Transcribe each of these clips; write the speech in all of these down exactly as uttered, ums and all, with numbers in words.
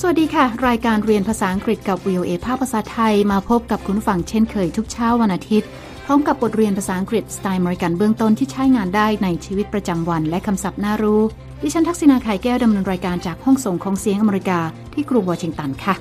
วัสดีค่ะรายการเรียนภาษาอังกฤษกับ วี โอ เอ ภาคภาษาไทยมาพบกับคุณผู้ฟังเช่นเคยทุกเช้าวันอาทิตย์พร้อมกับบทเรียนภาษาอังกฤษสไตล์อเมริกันเบื้องต้นที่ใช้งานได้ในชีวิตประจำวันและคำศัพท์น่ารู้ดิฉันทักษิณาไข่แก้วดำเนินรายการจากห้องส่งของเสียงอเมริกาที่กรุงวอชิงตันค่ะ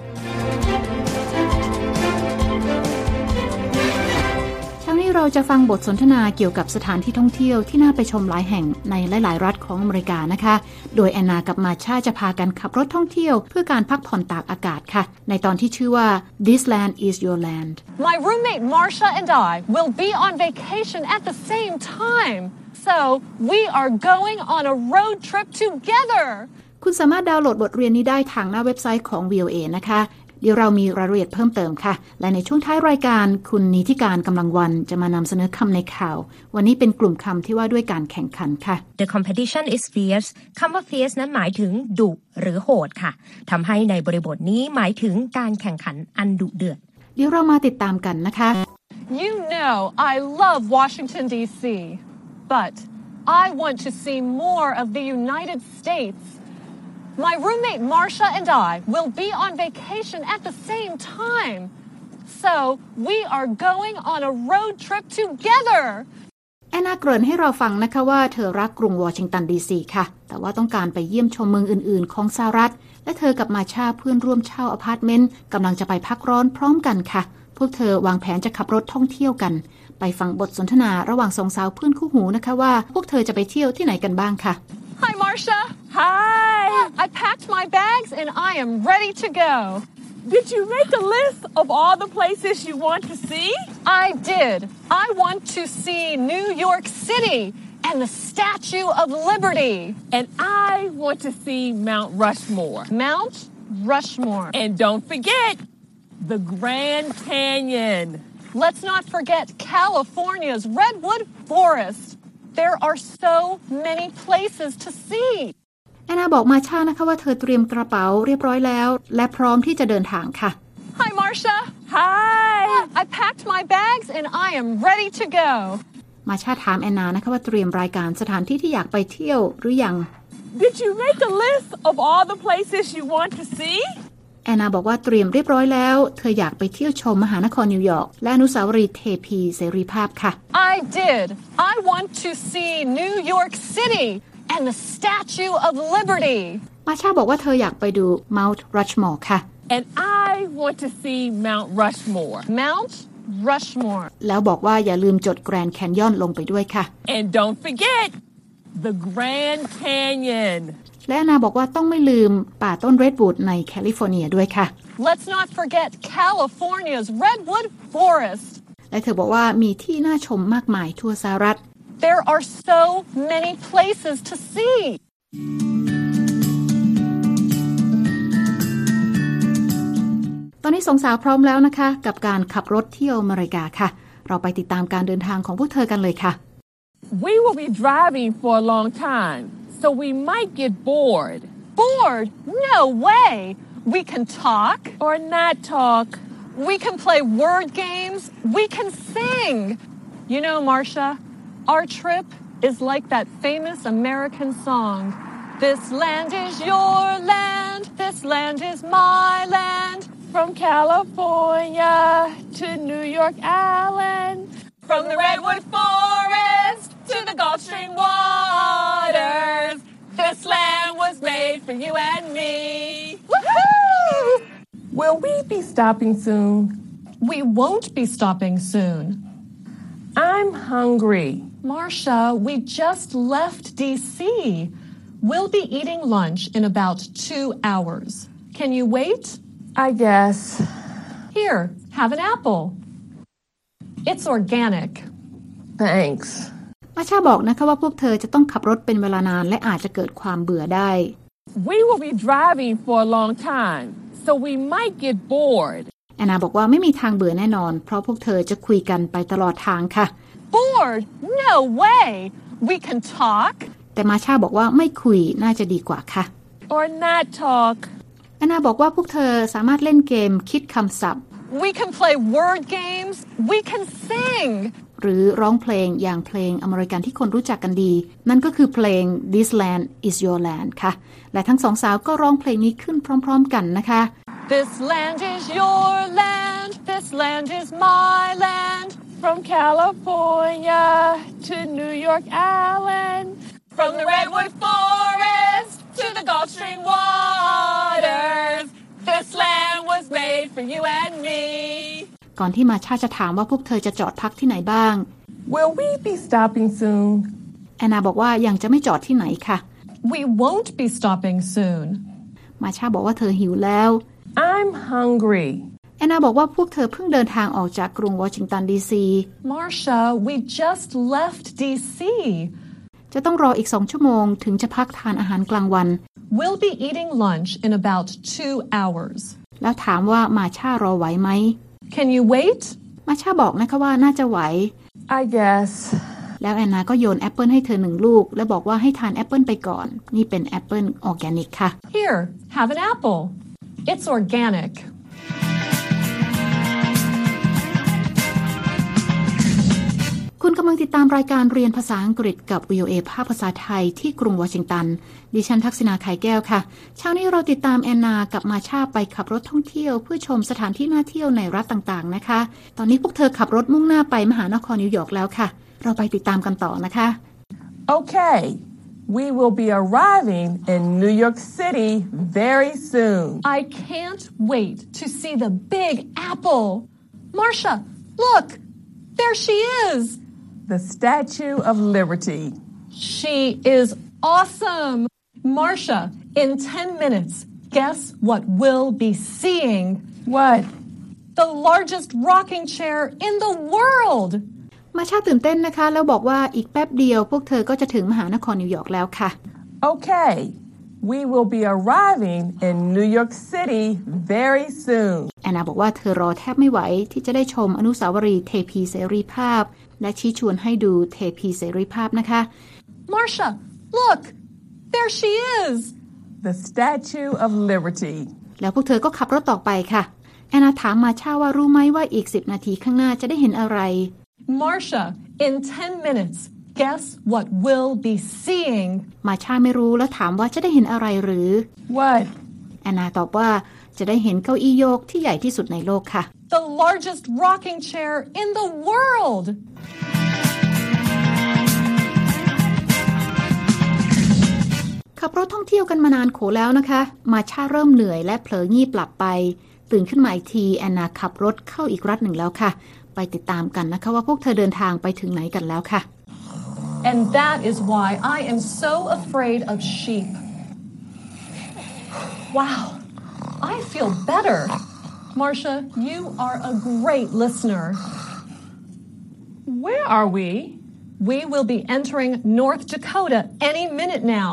เราจะฟังบทสนทนาเกี่ยวกับสถานที่ท่องเที่ยวที่น่าไปชมหลายแห่งในหลายๆรัฐของอเมริกานะคะโดยแอนนากับมาชาจะพากันขับรถท่องเที่ยวเพื่อการพักผ่อนตากอากาศค่ะในตอนที่ชื่อว่า This Land is Your Land My roommate Marsha and I will be on vacation at the same time so we are going on a road trip together คุณสามารถดาวน์โหลดบทเรียนนี้ได้ทางหน้าเว็บไซต์ของ วี โอ เอ นะคะเดี๋ยวเรามีรายละเอียดเพิ่มเติมค่ะและในช่วงท้ายรายการคุณนิติการกำลังวันจะมานำเสนอคำในข่าววันนี้เป็นกลุ่มคำที่ว่าด้วยการแข่งขันค่ะ The competition is fierce คำว่า fierce นั้นหมายถึงดุหรือโหดค่ะทำให้ในบริบทนี้หมายถึงการแข่งขันอันดุเดือดเดี๋ยวเรามาติดตามกันนะคะ You know I love Washington ดี ซี but I want to see more of the United States.My roommate Marsha and I will be on vacation at the same time. So we are going on a road trip together. แอนนาเกริ่นให้เราฟังนะคะว่าเธอรักกรุงวอชิงตันดีซีค่ะแต่ว่าต้องการไปเยี่ยมชมเมืองอื่นๆของสหรัฐและเธอกับมาชาเพื่อนร่วมเช่าอพาร์ตเมนต์กำลังจะไปพักร้อนพร้อมกันค่ะพวกเธอวางแผนจะขับรถท่องเที่ยวกันไปฟังบทสนทนาระหว่างสองสาวเพื่อนคู่หูนะคะว่าพวกเธอจะไปเที่ยวที่ไหนกันบ้างค่ะ Hi, Marsha. Hi. I packed my bags and I am ready to go. Did you make a list of all the places you want to see? I did. I want to see New York City and the Statue of Liberty. And I want to see Mount Rushmore. Mount Rushmore. And don't forget the Grand Canyon. Let's not forget California's Redwood Forest.There are so many places to see. แอนนาบอกมาชานะคะว่าเธอเตรียมกระเป๋าเรียบร้อยแล้วและพร้อมที่จะเดินทางค่ะ Hi, Marsha. Hi. I packed my bags and I am ready to go. มาชาถามแอนนานะคะว่าเตรียมรายการสถานที่ที่อยากไปเที่ยวหรือยัง Did you make a list of all the places you want to see? แอนนาบอกว่าเตรียมเรียบร้อยแล้วเธออยากไปเที่ยวชมมหานครนิวยอร์กและอนุสาวรีย์เทพีเสรีภาพค่ะ I did. I want to see New York City and the Statue of Liberty. มาชาบอกว่าเธออยากไปดู Mount Rushmore ค่ะ And I want to see Mount Rushmore. Mount Rushmore. แล้วบอกว่าอย่าลืมจด Grand Canyon ลงไปด้วยค่ะ And don't forget the Grand Canyon. และนาบอกว่าต้องไม่ลืมป่าต้นเรดวูดในแคลิฟอร์เนียด้วยค่ะ Let's not forget California's Redwood Forest และเธอบอกว่ามีที่น่าชมมากมายทั่วสหรัฐ There are so many places to see ตอนนี้สองสาวพร้อมแล้วนะคะกับการขับรถเที่ยวอเมริกาค่ะเราไปติดตามการเดินทางของพวกเธอกันเลยค่ะ We will be driving for a long time.So we might get bored. Bored? No way. We can talk. Or not talk. We can play word games. We can sing. You know, Marsha, our trip is like that famous American song. This land is your land. This land is my land. From California to New York Island. From the Redwood Forest to the Gulf Stream waters. This land was made for you and me. Woohoo! Will we be stopping soon? We won't be stopping soon. I'm hungry. Marsha, we just left D C. We'll be eating lunch in about two hours. Can you wait? I guess. Here, have an apple.It's organic. Thanks. มาชาบอกนะคะว่าพวกเธอจะต้องขับรถเป็นเวลานานและอาจจะเกิดความเบื่อได้ We will be driving for a long time, so we might get bored. แอนนาบอกว่าไม่มีทางเบื่อแน่นอนเพราะพวกเธอจะคุยกันไปตลอดทางค่ะ Bored? No way. We can talk. แต่มาชาบอกว่าไม่คุยน่าจะดีกว่าค่ะ Or not talk. แอนนาบอกว่าพวกเธอสามารถเล่นเกมคิดคำศัพท์ We can play word games. We can sing. หรือร้องเพลงอย่างเพลงอเมริกันที่คนรู้จักกันดีนั่นก็คือเพลง This Land Is Your Land ค่ะและทั้งสองสาวก็ร้องเพลงนี้ขึ้นพร้อมๆกันนะคะ This land is your land This land is my land From California to New York Island From the Redwood Forest to the Gulf Stream waters This land was made for you and me ก่อนที่มาชาจะถามว่าพวกเธอจะจอดพักที่ไหนบ้าง Will we be stopping soon? แอนนาบอกว่ายังจะไม่จอดที่ไหนค่ะ We won't be stopping soon มาชาบอกว่าเธอหิวแล้ว I'm hungry แอนนาบอกว่าพวกเธอเพิ่งเดินทางออกจากกรุงวอชิงตันดีซี Marcia we just left ดี ซีจะต้องรออีกสองชั่วโมงถึงจะพักทานอาหารกลางวัน We'll be eating lunch in about two hours แล้วถามว่ามาชารอไหวไหม Can you wait? มาชาบอกนะคะว่าน่าจะไหว I guess แล้วแอนนาก็โยนแอปเปิลให้เธอหนึ่งลูกและบอกว่าให้ทานแอปเปิลไปก่อนนี่เป็นแอปเปิลออร์แกนิกค่ะ Here have an apple It's organic คุณกำลังติดตามรายการเรียนภาษาอังกฤษกับ วี โอ เอ ภาคภาษาไทยที่กรุงวอชิงตันดิฉันทักษณาไข่แก้วค่ะเช้านี้เราติดตามแอนนากับมาชาไปขับรถท่องเที่ยวเพื่อชมสถานที่น่าเที่ยวในรัฐต่างๆนะคะตอนนี้พวกเธอขับรถมุ่งหน้าไปมหานครนิวยอร์กแล้วค่ะเราไปติดตามกันต่อนะคะ Okay we will be arriving in New York City very soon I can't wait to see the big apple Marcia look there she is The Statue of Liberty. She is awesome. Marcia, in ten minutes, guess what we'll be seeing? What? The largest rocking chair in the world. มาชาตื่นเต้นนะคะแล้วบอกว่าอีกแป๊บเดียวพวกเธอก็จะถึงมหานครนิวยอร์กแล้วค่ะ Okay. We will be arriving in New York City very soon. แอนนาบอกว่าเธอรอแทบไม่ไหวที่จะได้ชมอนุสาวรีย์เทพีเสรีภาพและชี้ชวนให้ดูเทพีเสรีภาพนะคะ Marcia, look, there she is. The Statue of Liberty. แล้วพวกเธอก็ขับรถต่อไปค่ะแอนนาถามมาชาว่ารู้ไหมว่าอีกสิบนาทีข้างหน้าจะได้เห็นอะไร Marcia, in ten minutes, guess what we'll be seeing? มาชาไม่รู้แล้วถามว่าจะได้เห็นอะไรหรือ What? แอนนาตอบว่าจะได้เห็นเก้าอี้โยกที่ใหญ่ที่สุดในโลกค่ะ The largest rocking chair in the world. ขับรถท่องเที่ยวกันมานานโขแล้วนะคะมาชาเริ่มเหนื่อยและเผลองีบหลับไปตื่นขึ้นมาอีกทีแอนนาขับรถเข้าอีกรัฐหนึ่งแล้วค่ะไปติดตามกันนะคะว่าพวกเธอเดินทางไปถึงไหนกันแล้วค่ะ And that is why I am so afraid of sheep. Wow, I feel better. Marcia, you are a great listener. Where are we? We will be entering North Dakota any minute now.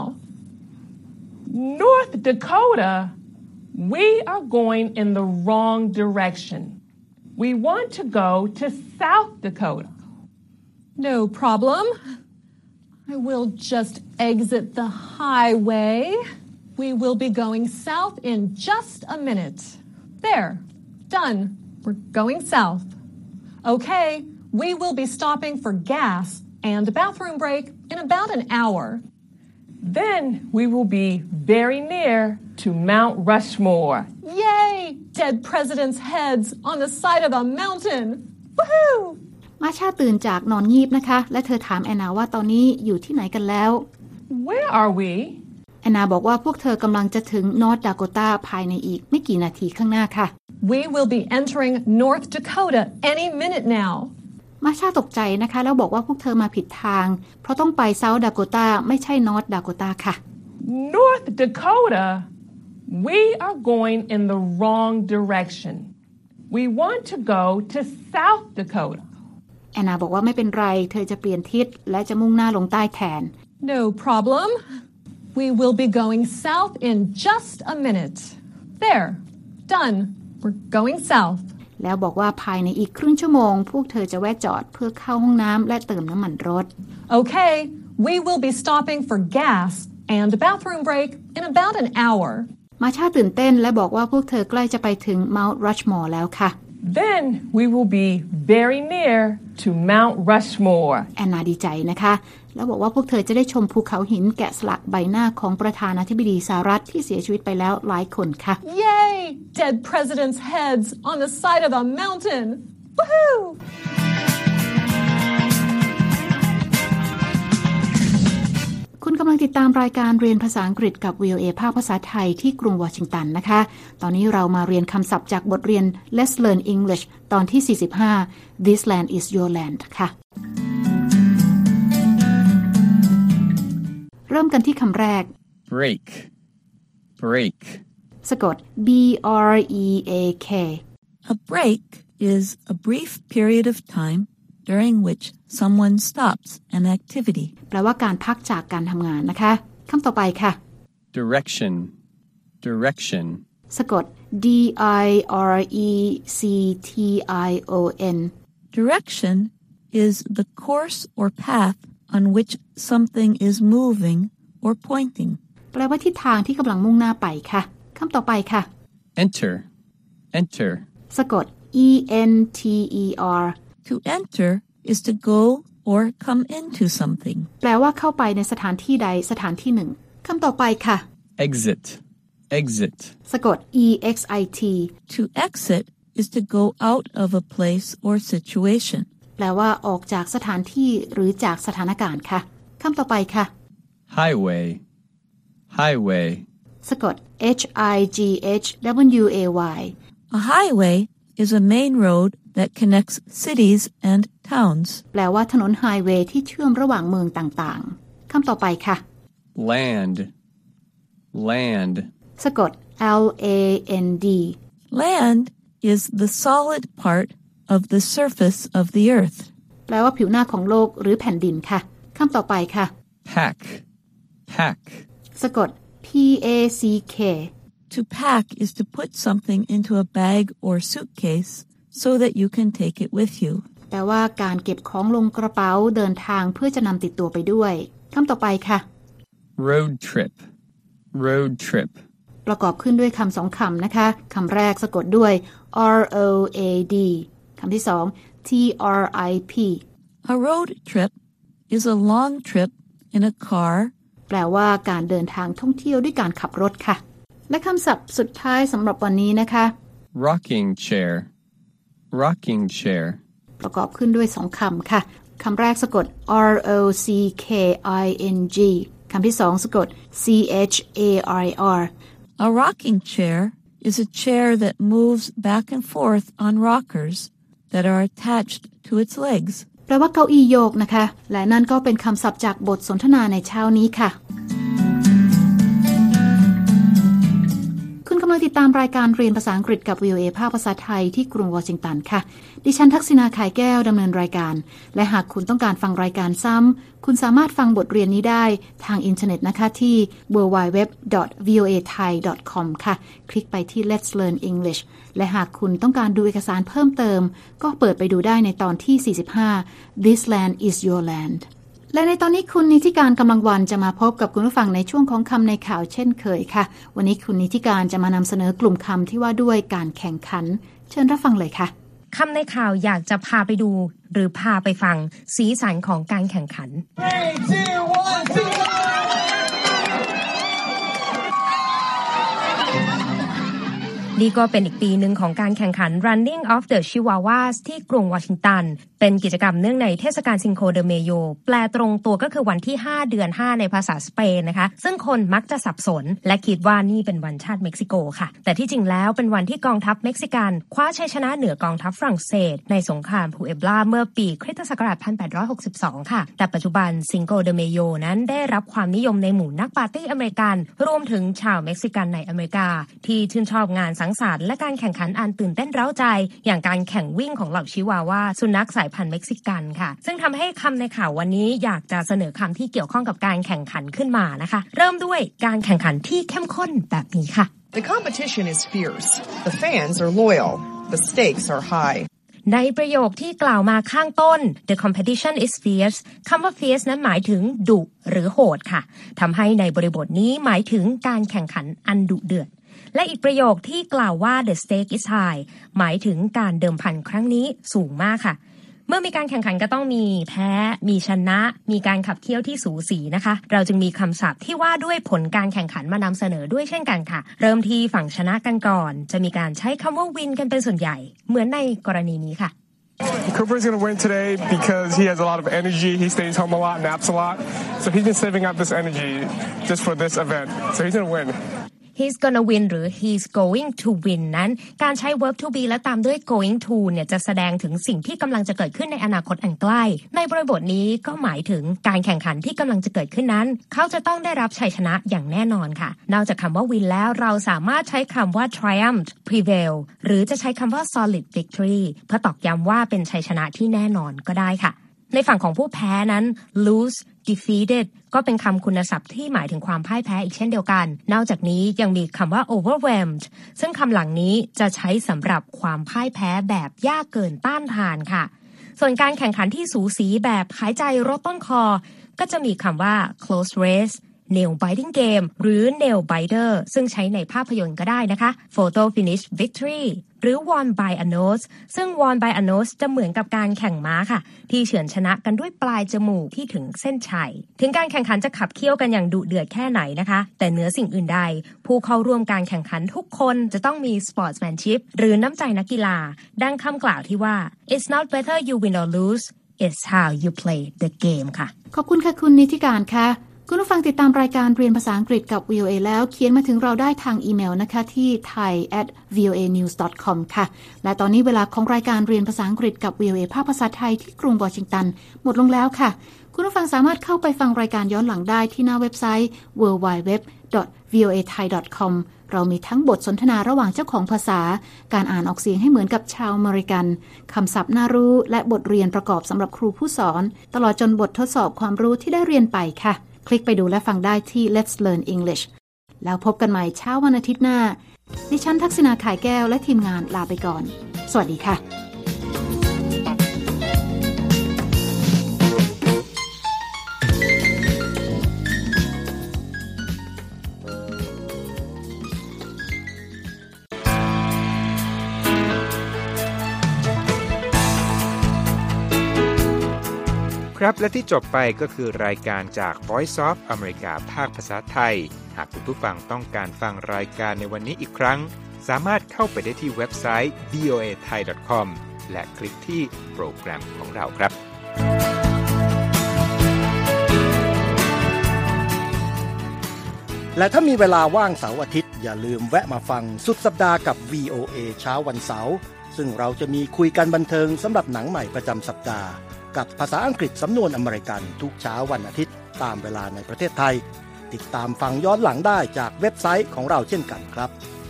North Dakota? We are going in the wrong direction. We want to go to South Dakota. No problem. I will just exit the highway. We will be going south in just a minute. There. Done. We're going south. Okay, we will be stopping for gas and a bathroom break in about an hour. Then we will be very near to Mount Rushmore. Yay! Dead presidents' heads on the side of a mountain. Woohoo! มาชาตื่นจากนอนงีบนะคะและเธอถามแอนนาว่าตอนนี้อยู่ที่ไหนกันแล้ว Where are we? แอนนาบอกว่าพวกเธอกำลังจะถึงนอร์ทดาโกตาภายในอีกไม่กี่นาทีข้างหน้าค่ะ We will be entering North Dakota any minute now. มาชาตกใจนะคะแล้วบอกว่าพวกเธอมาผิดทางเพราะต้องไปเซาท์ดาโกตาไม่ใช่นอร์ทดาโกตาค่ะ North Dakota? We are going in the wrong direction. We want to go to South Dakota. แอนนาบอกว่าไม่เป็นไรเธอจะเปลี่ยนทิศและจะมุ่งหน้าลงใต้แทน No problem. We will be going south in just a minute. There. Done. We're going south. แล้วบอกว่าภายในอีกครึ่งชั่วโมงพวกเธอจะแวะจอดเพื่อเข้าห้องน้ำและเติมน้ำมันรถ Okay, we will be stopping for gas and a bathroom break in about an hour. มาชาตื่นเต้นและบอกว่าพวกเธอใกล้จะไปถึง Mount Rushmore แล้วค่ะ then we will be very near to Mount Rushmore แอนนาดีใจนะคะแล้วบอกว่าพวกเธอจะได้ชมภูเขาหินแกะสลักใบหน้าของประธานาธิบดีสหรัฐที่เสียชีวิตไปแล้วหลายคนค่ะ Yay! Dead presidents' heads on the side of the mountain. Woohoo! คุณกำลังติดตามรายการเรียนภาษาอังกฤษกับ วี โอ เอ ภาคภาษาไทยที่กรุงวอชิงตันนะคะตอนนี้เรามาเรียนคำศัพท์จากบทเรียน Let's Learn English ตอนที่สี่สิบห้า This land is your land ค่ะเริ่มกันที่คำแรก break break สะกด B R E A K A break is a brief period of time during which someone stops an activity แปลว่าการพักจากการทำงานนะคะคำต่อไปค่ะ direction direction สะกด D I R E C T I O N Direction is the course or path on which something is moving or pointing แปลว่าทิศทางที่กำลังมุ่งหน้าไปค่ะคำต่อไปค่ะ enter enter สะกด E N T E R To enter is to go or come into something แปลว่าเข้าไปในสถานที่ใดสถานที่หนึ่งคำต่อไปค่ะ exit exit สะกด E X I T To exit is to go out of a place or situation แปลว่าออกจากสถานที่หรือจากสถานการณ์ค่ะคำต่อไปค่ะ highway highway สะกด H I G H W A Y A highway is a main road that connects cities and towns แปลว่าถนนไฮเวย์ที่เชื่อมระหว่างเมืองต่างๆคำต่อไปค่ะ land land สะกด L A N D Land is the solid part of the surface of the earth แปลว่าผิวหน้าของโลกหรือแผ่นดินค่ะคำต่อไปค่ะ pack pack สะกด P A C K To pack is to put something into a bag or suitcase so that you can take it with you แปลว่าการเก็บของลงกระเป๋าเดินทางเพื่อจะนำติดตัวไปด้วยคำต่อไปค่ะ road trip road trip ประกอบขึ้นด้วยคำสองคำนะคะคำแรกสะกดด้วย R O A D คำที่สอง T R I P A road trip is a long trip in a car แปลว่าการเดินทางท่องเที่ยวด้วยการขับรถค่ะและคำศัพท์สุดท้ายสำหรับวันนี้นะคะ rocking chair rocking chair ประกอบขึ้นด้วยสองคำค่ะคำแรกสะกด R O C K I N G คำที่สองสะกด C H A R R A rocking chair is a chair that moves back and forth on rockers that are attached to its legs แปลว่าเก้าอี้โยกนะคะและนั่นก็เป็นคำศัพท์จากบทสนทนาในเช้านี้ค่ะคุณกำลังติดตามรายการเรียนภาษาอังกฤษกับ วี โอ เอ ภาคภาษาไทยที่กรุงวอชิงตันค่ะดิฉันทักษิณาขายแก้วดำเนินรายการและหากคุณต้องการฟังรายการซ้ำคุณสามารถฟังบทเรียนนี้ได้ทางอินเทอร์เน็ตนะคะที่ ดับเบิลยู ดับเบิลยู ดับเบิลยู ดอท วี โอ เอ ไทย ดอท คอม ค่ะคลิกไปที่ Let's Learn English และหากคุณต้องการดูเอกสารเพิ่มเติมก็เปิดไปดูได้ในตอนที่สี่สิบห้า This land is your landและในตอนนี้คุณนิติการกำลังวันจะมาพบกับคุณผู้ฟังในช่วงของคำในข่าวเช่นเคยค่ะวันนี้คุณนิติการจะมานำเสนอกลุ่มคำที่ว่าด้วยการแข่งขันเชิญรับฟังเลยค่ะคำในข่าวอยากจะพาไปดูหรือพาไปฟังสีสันของการแข่งขัน three, two, one, two, one นี่ก็เป็นอีกปีหนึ่งของการแข่งขัน Running of the Chihuahuas ที่กรุงวอชิงตันเป็นกิจกรรมเนื่องในเทศกาลซิงโคเดเมโยแปลตรงตัวก็คือวันที่ห้าเดือนห้าในภาษาสเปนนะคะซึ่งคนมักจะสับสนและคิดว่านี่เป็นวันชาติเม็กซิโกค่ะแต่ที่จริงแล้วเป็นวันที่กองทัพเม็กซิกันคว้าชัยชนะเหนือกองทัพฝรั่งเศสในสงครามพูเอบลาเมื่อปีคริสตศักราชหนึ่งพันแปดร้อยหกสิบสองค่ะแต่ปัจจุบันซิงโกเดเมโยนั้นได้รับความนิยมในหมู่นักปาร์ตี้อเมริกันรวมถึงชาวเม็กซิกันในอเมริกาที่ชื่นชอบงานสังสรรค์และการแข่งขันอันตื่นเต้นเร้าใจอย่างการแข่งวิ่งของเหล่าชิวาว่าสุนัขสายพันธุ์เม็กซิกันค่ะซึ่งทำให้คำในข่าววันนี้อยากจะเสนอคำที่เกี่ยวข้องกับการแข่งขันขึ้นมานะคะเริ่มด้วยการแข่งขันที่เข้มข้นแบบนี้ค่ะ The competition is fierce. The fans are loyal. The stakes are high. ในประโยคที่กล่าวมาข้างต้น The competition is fierce คำว่า fierce นั้นหมายถึงดุหรือโหดค่ะทำให้ในบริบทนี้หมายถึงการแข่งขันอันดุเดือดและอีกประโยคที่กล่าวว่า the stake is high หมายถึงการเดิมพันครั้งนี้สูงมากค่ะเมื่อมีการแข่งขันก็ต้องมีแพ้มีชนะมีการขับเคี่ยวที่สูสีนะคะเราจึงมีคำศัพท์ที่ว่าด้วยผลการแข่งขันมานำเสนอด้วยเช่นกันค่ะเริ่มที่ฝั่งชนะกันก่อนจะมีการใช้คำว่า win กันเป็นส่วนใหญ่เหมือนในกรณีนี้ค่ะ Cooper is going to win today because he has a lot of energy. He stays home a lot, naps a lot. So he's been saving up this energy just for this event. So he's going to win.He's gonna win หรือ he's going to win นั้นการใช้ verb to be และตามด้วย going to เนี่ยจะแสดงถึงสิ่งที่กำลังจะเกิดขึ้นในอนาคตอันใกล้ในบริบทนี้ก็หมายถึงการแข่งขันที่กำลังจะเกิดขึ้นนั้นเขาจะต้องได้รับชัยชนะอย่างแน่นอนค่ะนอกจากคำว่า win แล้วเราสามารถใช้คำว่า triumph prevail หรือจะใช้คำว่า solid victory เพื่อตอกย้ำว่าเป็นชัยชนะที่แน่นอนก็ได้ค่ะในฝั่งของผู้แพ้นั้น lose defeated ก็เป็นคำคุณศัพท์ที่หมายถึงความพ่ายแพ้อีกเช่นเดียวกันนอกจากนี้ยังมีคำว่า overwhelmed ซึ่งคำหลังนี้จะใช้สำหรับความพ่ายแพ้แบบยากเกินต้านทานค่ะส่วนการแข่งขันที่สูสีแบบหายใจรดต้นคอก็จะมีคำว่า close race nail biting game หรือ nail biter ซึ่งใช้ในภาพยนตร์ก็ได้นะคะ photo finish victory หรือ won by a nose ซึ่ง won by a nose จะเหมือนกับการแข่งม้าค่ะที่เฉือนชนะกันด้วยปลายจมูกที่ถึงเส้นชัยถึงการแข่งขันจะขับเคี่ยวกันอย่างดุเดือดแค่ไหนนะคะแต่เหนือสิ่งอื่นใดผู้เข้าร่วมการแข่งขันทุกคนจะต้องมี sportsmanship หรือน้ำใจนักกีฬาดังคำกล่าวที่ว่า it's not whether you win or lose it's how you play the game ค่ะขอบคุณค่ะคุณนิติการค่ะคุณผู้ฟังติดตามรายการเรียนภาษาอังกฤษกับ วี โอ เอ แล้วเขียนมาถึงเราได้ทางอีเมลนะคะที่ ไทย แอท วี โอ เอ นิวส์ ดอท คอม ค่ะและตอนนี้เวลาของรายการเรียนภาษาอังกฤษกับ วี โอ เอ ภาคภาษาไทยที่กรุงวอชิงตันหมดลงแล้วค่ะคุณผู้ฟังสามารถเข้าไปฟังรายการย้อนหลังได้ที่หน้าเว็บไซต์ ดับเบิลยู ดับเบิลยู ดับเบิลยู ดอท วี โอ เอ ไทย ดอท คอม เรามีทั้งบทสนทนาระหว่างเจ้าของภาษาการอ่านออกเสียงให้เหมือนกับชาวอเมริกันคำศัพท์น่ารู้และบทเรียนประกอบสำหรับครูผู้สอนตลอดจนบททดสอบความรู้ที่ได้เรียนไปค่ะคลิกไปดูและฟังได้ที่ Let's Learn English แล้วพบกันใหม่เช้าวันอาทิตย์หน้าดิฉันทักษณาข่ายแก้วและทีมงานลาไปก่อนสวัสดีค่ะครับและที่จบไปก็คือรายการจาก Voice of America ภาคภาษาไทยหากคุณผู้ฟังต้องการฟังรายการในวันนี้อีกครั้งสามารถเข้าไปได้ที่เว็บไซต์ วี โอ เอ ไทย ดอท คอม และคลิกที่โปรแกรมของเราครับและถ้ามีเวลาว่างเสาร์อาทิตย์อย่าลืมแวะมาฟังสุดสัปดาห์กับ วี โอ เอ เช้าวันเสาร์ซึ่งเราจะมีคุยกันบันเทิงสำหรับหนังใหม่ประจำสัปดาห์กับภาษาอังกฤษสำนวนอเมริกันทุกเช้าวันอาทิตย์ตามเวลาในประเทศไทยติดตามฟังย้อนหลังได้จากเว็บไซต์ของเราเช่นกันครับ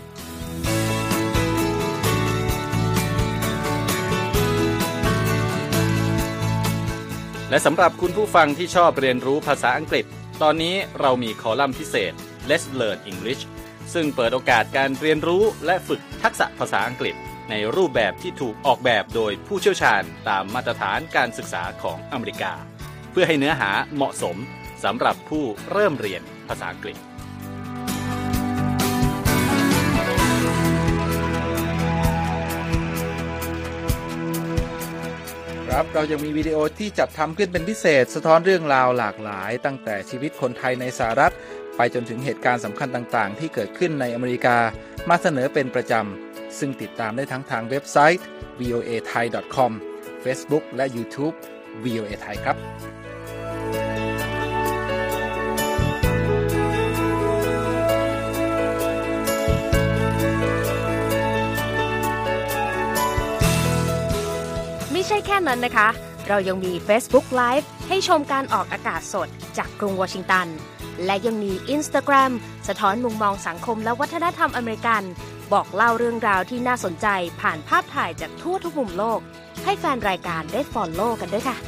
และสำหรับคุณผู้ฟังที่ชอบเรียนรู้ภาษาอังกฤษตอนนี้เรามีคอลัมน์พิเศษ Let's Learn English ซึ่งเปิดโอกาสการเรียนรู้และฝึกทักษะภาษาอังกฤษในรูปแบบที่ถูกออกแบบโดยผู้เชี่ยวชาญตามมาตรฐานการศึกษาของอเมริกาเพื่อให้เนื้อหาเหมาะสมสำหรับผู้เริ่มเรียนภาษาอังกฤษครับเรายังมีวิดีโอที่จัดทำขึ้นเป็นพิเศษสะท้อนเรื่องราวหลากหลายตั้งแต่ชีวิตคนไทยในสหรัฐไปจนถึงเหตุการณ์สำคัญต่างๆที่เกิดขึ้นในอเมริกามาเสนอเป็นประจำซึ่งติดตามได้ทั้งทางเว็บไซต์ วี โอ เอ ไทย ดอท คอม Facebook และ YouTube วี โอ เอ ไทยครับไม่ใช่แค่นั้นนะคะเรายังมี Facebook Live ให้ชมการออกอากาศสดจากกรุงวอชิงตันและยังมี Instagram สะท้อนมุมมองสังคมและวัฒนธรรมอเมริกันบอกเล่าเรื่องราวที่น่าสนใจผ่านภาพถ่ายจากทั่วทุกมุมโลกให้แฟนรายการได้ follow กันด้วยค่ะ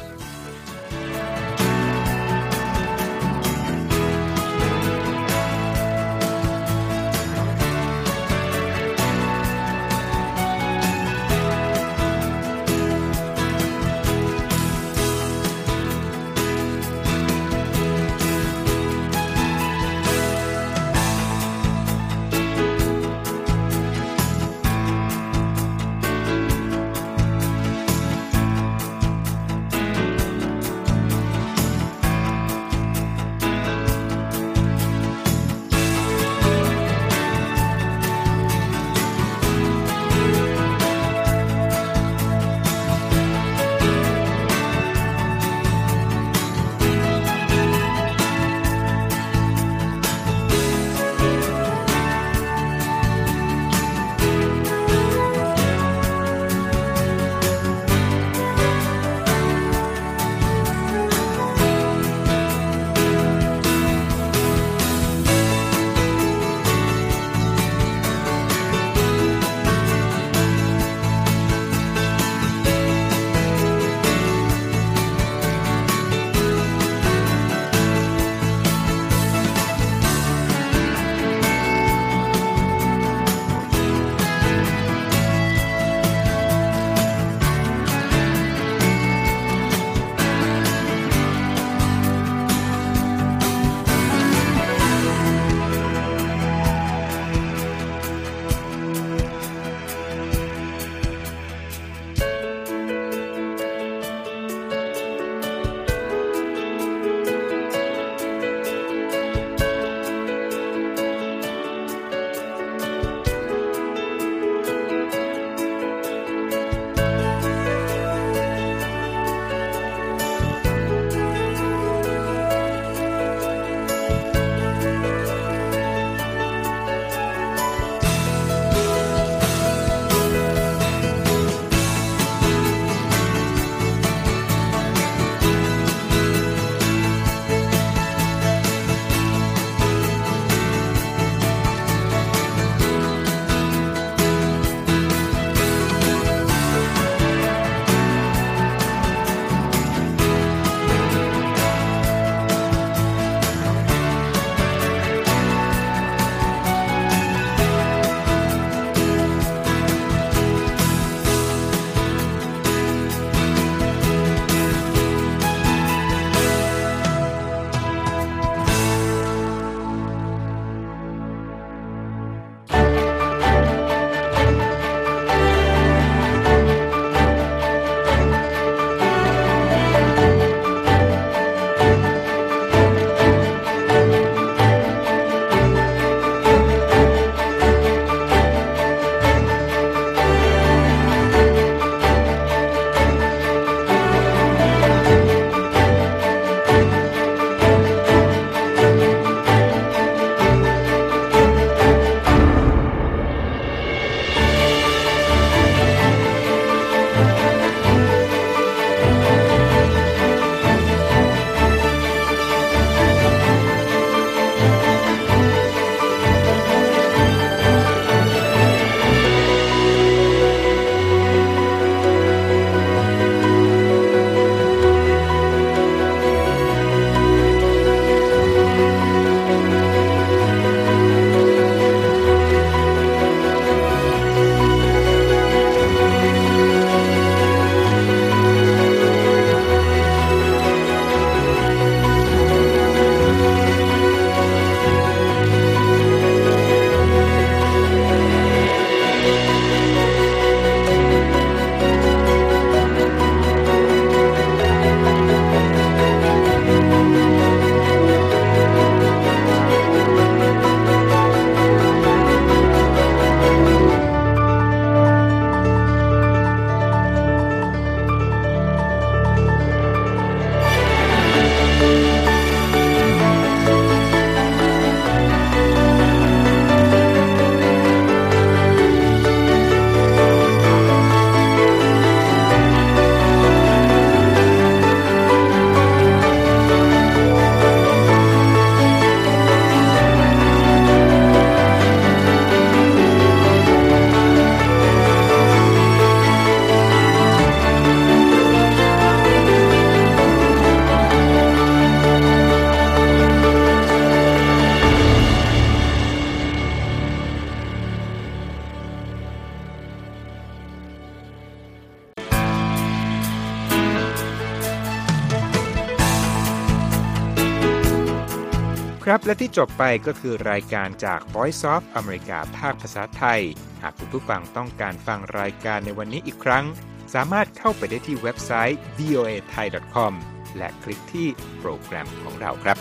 ครับและที่จบไปก็คือรายการจาก Voice of America ภาคภาษาไทยหากคุณผู้ฟังต้องการฟังรายการในวันนี้อีกครั้งสามารถเข้าไปได้ที่เว็บไซต์ วี โอ เอ ไทย ดอท คอม และคลิกที่โปรแกรมของเราครับ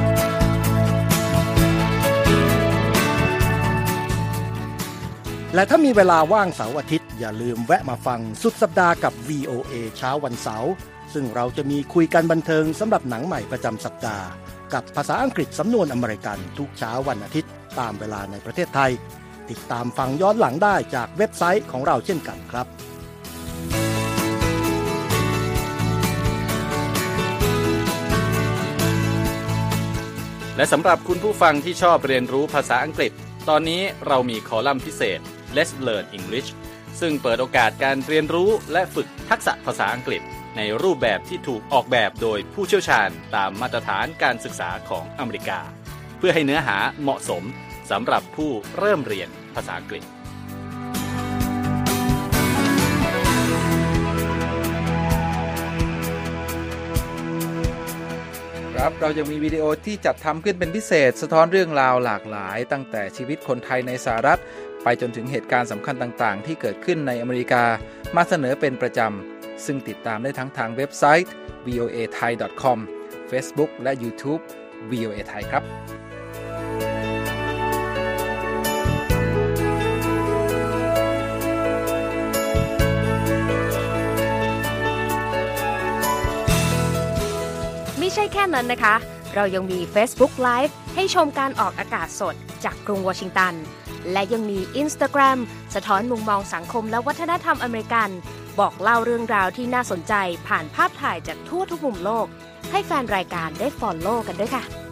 และถ้ามีเวลาว่างเสาร์อาทิตย์อย่าลืมแวะมาฟังสุดสัปดาห์กับ วี โอ เอ เช้าวันเสาร์ซึ่งเราจะมีคุยกันบันเทิงสำหรับหนังใหม่ประจำสัปดาห์กับภาษาอังกฤษสำนวนอเมริกันทุกเช้าวันอาทิตย์ตามเวลาในประเทศไทยติดตามฟังย้อนหลังได้จากเว็บไซต์ของเราเช่นกันครับและสำหรับคุณผู้ฟังที่ชอบเรียนรู้ภาษาอังกฤษตอนนี้เรามีคอลัมน์พิเศษ Let's Learn English ซึ่งเปิดโอกาสการเรียนรู้และฝึกทักษะภาษาอังกฤษในรูปแบบที่ถูกออกแบบโดยผู้เชี่ยวชาญตามมาตรฐานการศึกษาของอเมริกาเพื่อให้เนื้อหาเหมาะสมสำหรับผู้เริ่มเรียนภาษาอังกฤษครับเรายังมีวิดีโอที่จัดทำขึ้นเป็นพิเศษสะท้อนเรื่องราวหลากหลายตั้งแต่ชีวิตคนไทยในสหรัฐไปจนถึงเหตุการณ์สำคัญต่างๆที่เกิดขึ้นในอเมริกามาเสนอเป็นประจำซึ่งติดตามได้ทั้งทางเว็บไซต์ วี โอ เอ ไทย ดอท คอม Facebook และ YouTube วี โอ เอ ไทยครับไม่ใช่แค่นั้นนะคะเรายังมี Facebook Live ให้ชมการออกอากาศสดจากกรุงวอชิงตันและยังมี Instagram สะท้อนมุมมองสังคมและวัฒนธรรมอเมริกันบอกเล่าเรื่องราวที่น่าสนใจผ่านภาพถ่ายจากทั่วทุกมุมโลกให้แฟนรายการได้ follow กันด้วยค่ะ